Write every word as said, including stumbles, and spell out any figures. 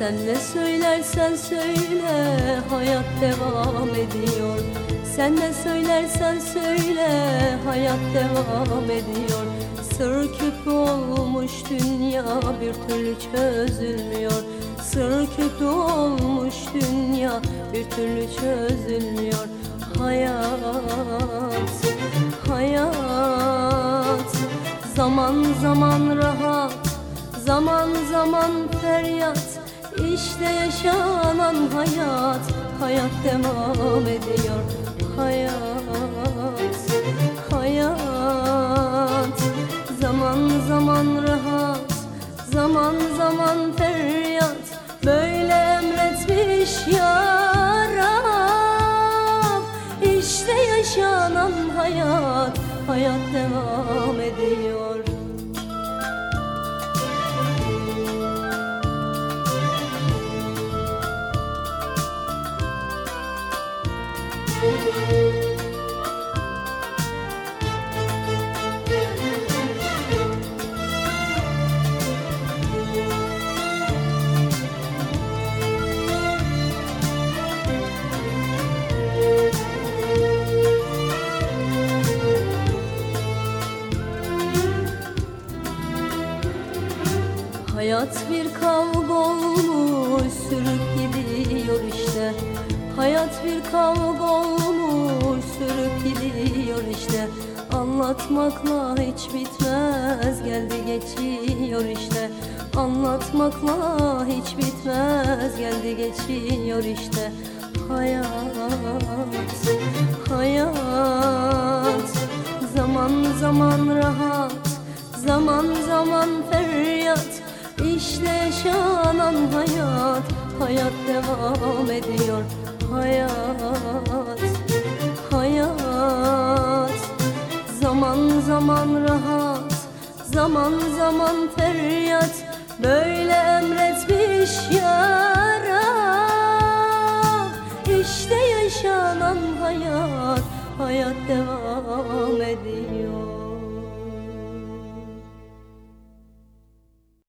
Sen ne söylersen söyle, hayat devam ediyor. Sen ne söylersen söyle, hayat devam ediyor. Sır küpü olmuş dünya, bir türlü çözülmüyor. Sır küpü olmuş dünya, bir türlü çözülmüyor. Hayat, hayat, zaman zaman rahat, zaman zaman feryat. İşte yaşanan hayat, hayat devam ediyor. Hayat, hayat, zaman zaman rahat, zaman zaman feryat. Böyle emretmiş ya Rab. İşte yaşanan hayat, hayat devam ediyor. Hayat bir kavga olmuş, sürüp gidiyor işte. Hayat bir kavga olmuş, sürüp gidiyor işte. Anlatmakla hiç bitmez, geldi geçiyor işte. Anlatmakla hiç bitmez, geldi geçiyor işte. Hayat, hayat, zaman zaman rahat, zaman zaman feryat. İşte yaşanan hayat, hayat devam ediyor. Hayat, hayat, zaman zaman rahat, zaman zaman feryat. Böyle emretmiş ya Rab. İşte yaşanan hayat, hayat devam ediyor.